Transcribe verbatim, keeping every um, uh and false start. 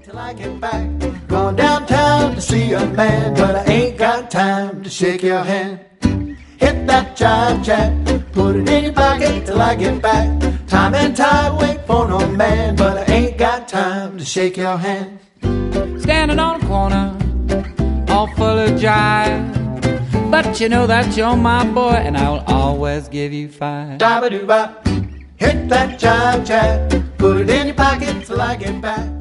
till I get back. Going downtown to see a man, but I ain't got time to shake your hand. Hit that jive jack, put it in your pocket till I get back. Time and tide wait for no man, but I ain't got time to shake your hand. Standing on a corner, all full of jive, but you know that you're my boy, and I will always give you five. Dabba-doo-bop, hit that jive jack, put it in your pocket till I get back.